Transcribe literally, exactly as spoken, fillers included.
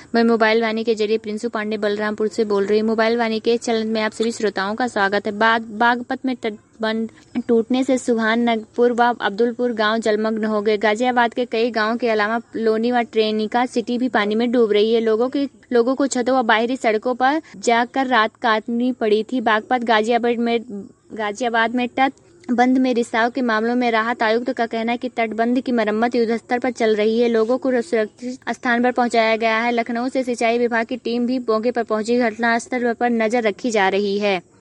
मैं मोबाइल वाणी के जरिए प्रिंसू पांडे बलरामपुर से बोल रही हूँ। मोबाइल वाणी के इस चैनल में आप सभी श्रोताओं का स्वागत है। बाद बागपत में तटबंध टूटने से सुभानपुर व अब्दुलपुर गांव जलमग्न हो गए। गाजियाबाद के कई गांवों के अलावा लोनी व ट्रेनिका सिटी भी पानी में डूब रही है। लोगों के लोगों को छतों व बाहरी सड़कों पर जाकर रात काटनी पड़ी थी। बागपत गाजियाबाद में गाजियाबाद में तट बंद में रिसाव के मामलों में राहत आयुक्त का कहना है कि तटबंध की मरम्मत युद्धस्तर पर चल रही है। लोगों को सुरक्षित स्थान पर पहुंचाया गया है। लखनऊ से सिंचाई विभाग की टीम भी मौके पर पहुंची। घटनास्थल पर नजर रखी जा रही है।